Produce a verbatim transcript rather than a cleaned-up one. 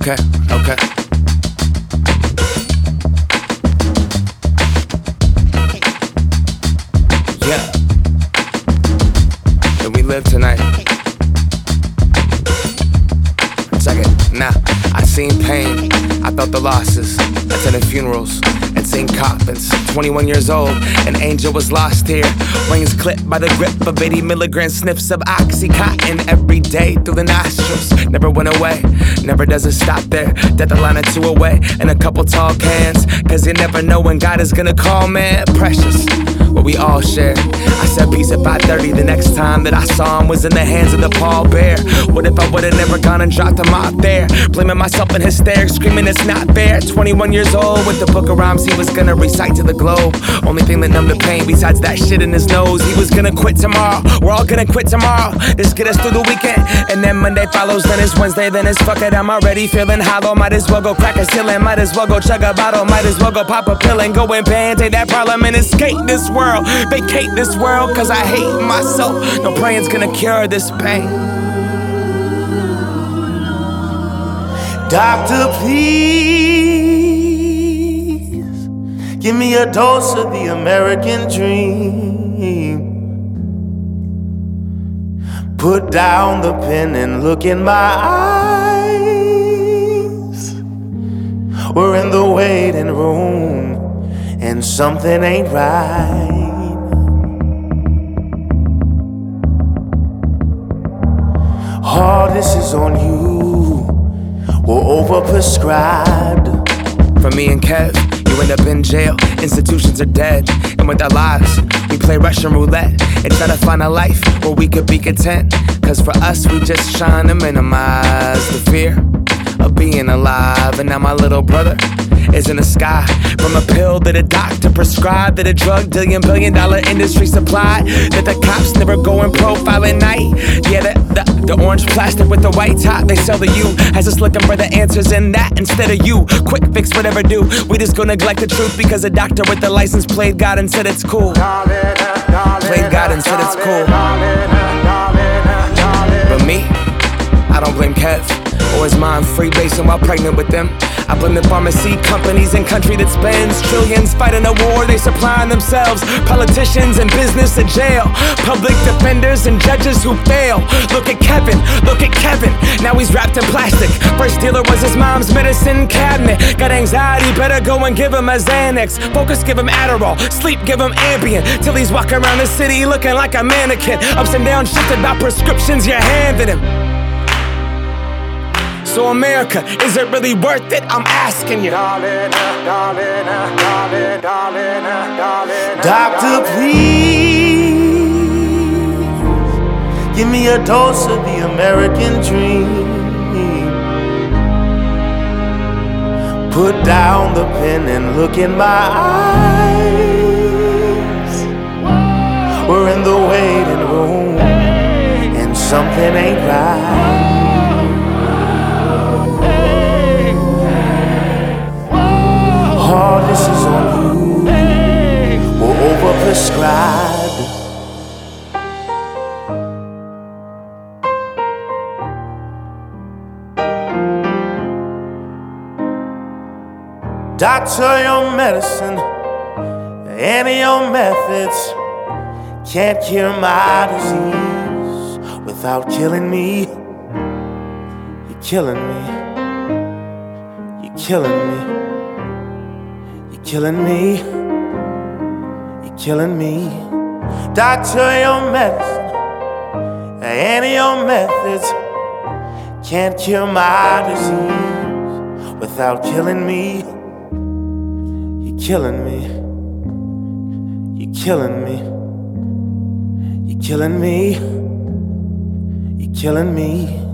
Okay, okay. Yeah. And we live tonight. Check it. Nah, I seen pain. I felt the losses. Attended funerals and seen coffins. twenty-one years old, an angel was lost here. Wings clipped by the grip of eighty milligram sniffs of Oxycontin every day through the nostrils. Never went away, never does it stop there. Death a line or two away, and a couple tall cans. Cause you never know when God is gonna call, man. Precious, what we all share. I said peace at five thirty. The next time that I saw him was in the hands of the pallbearer. What if I would've never gone and dropped him out there? Blaming myself in hysterics, screaming it's not fair. twenty-one years old with the book of rhymes he was gonna recite to the globe. Only thing that numbed the pain besides that shit in his nose. He was gonna quit tomorrow. We're all gonna quit tomorrow. Just get us through the weekend. And then Monday follows, then it's Wednesday, then it's fuck it. I'm already feeling hollow. Might as well go crack a ceiling. Might as well go chug a bottle. Might as well go pop a pill and go and band-aid that problem and escape this world. Vacate this world cause I hate myself. No praying's gonna cure this pain. Doctor, please give me a dose of the American dream. Put down the pen and look in my eyes. We're in the waiting room and something ain't right. All this is on you. We're overprescribed. For me and Kev, you end up in jail. Institutions are dead, and with our lives, we play Russian roulette and try to find a life where we could be content. Cause for us, we just trying to minimize the fear of being alive. And now my little brother is in the sky from a pill that a doctor prescribed, that a drug dealing billion dollar industry supplied, that the cops never go and profile at night. Yeah, the, the, the orange plastic with the white top they sell to you has us looking for the answers in that instead of you. Quick fix, whatever do. We just go neglect the truth because a doctor with the license played God and said it's cool. Played God and said it's cool. But me, I don't blame Kev or his mom freebasing while pregnant with them. I blame the pharmacy companies and country that spends trillions fighting a war they supplying themselves. Politicians and business to jail. Public defenders and judges who fail. Look at Kevin, look at Kevin. Now he's wrapped in plastic. First dealer was his mom's medicine cabinet. Got anxiety, better go and give him a Xanax. Focus, give him Adderall. Sleep, give him Ambien. Till he's walking around the city looking like a mannequin. Ups and downs shifted about prescriptions you're handing him. So America, is it really worth it? I'm asking you. Doctor, please give me a dose of the American dream. Put down the pen and look in my eyes. We're in the waiting room and something ain't right. All this is on you. We're overprescribed. Doctor, your medicine and your methods can't cure my disease without killing me. You're killing me. You're killing me. Killing me, you're killing me. Doctor, your medicine and your methods can't cure my disease without killing me. You're killing me, you're killing me, you're killing me, you're killing me.